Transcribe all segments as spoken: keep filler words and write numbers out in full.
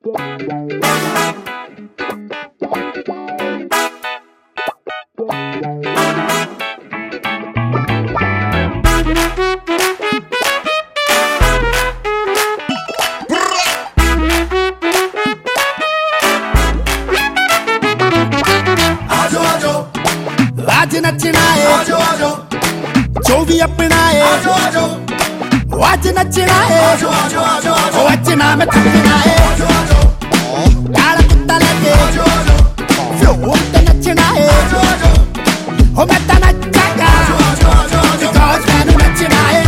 आज नचना है, आजो आजो, जो भी अपना है, आजो आजो, आज नचना है, आजो आजो आजो, आज नाम थकना है, आजो आजो, काला कुत्ता लगे, आजो आजो, फ्लोर पे नचना है, आजो आजो, हो मैं तो नचेगा, आजो आजो आजो, बिकॉज़ मैंने नचना है।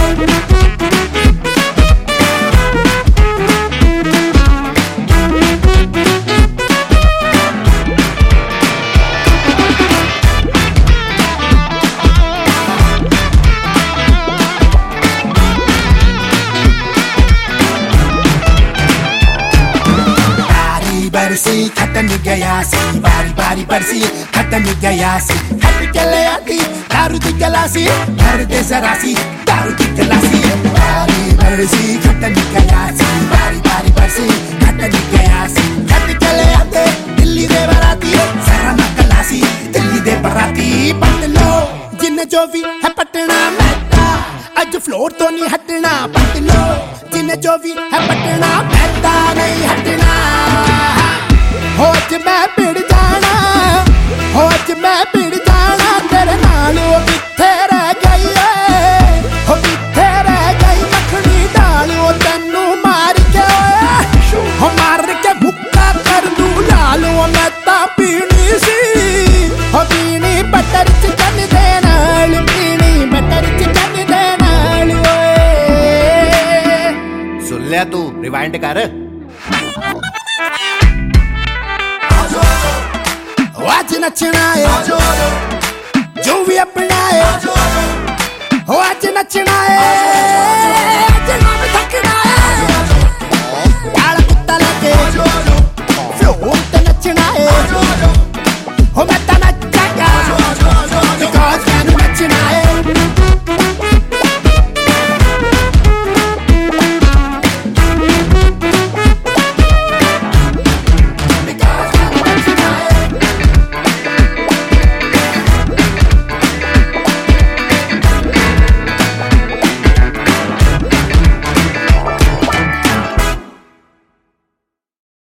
बरसी खत्म गया सी, बारी बारी बरसी खत्म गया सी, हट के ले आती दारू दी गिलासी, भर दे जरा सी दारू दी गिलासी। बारी बरसी खत्म गया सी, बारी बारी बरसी खत्म गया सी, हट के ले आते दिल्ली दे बराती, जरा ना गलासी दिल्ली दे बराती। पट लो जिन्ने जो भी है पटना मैदा, अज फ्लोर तो नहीं हटना। पट लो जिन्ने जो भी है पटना मैदा, नहीं हटना। हो अज मैं पिड़ जाना, हो अज मैं पिड़ जाना, तेरे नाल वो किथे रह गई है, हो किथे रह गई मखनी दाल, वो तेनू मार के हो मार के मुक्का कर दूं लाल, वो मैं तां पीनी सी, हो पीनी बटर चिकन दे नाल, पीनी बटर चिकन दे नाल। सुन लिया तू, रिवाइंड कर। आज नचना है, आजो आजो, जो भी अपना है, आजो आजो, आज नचना है।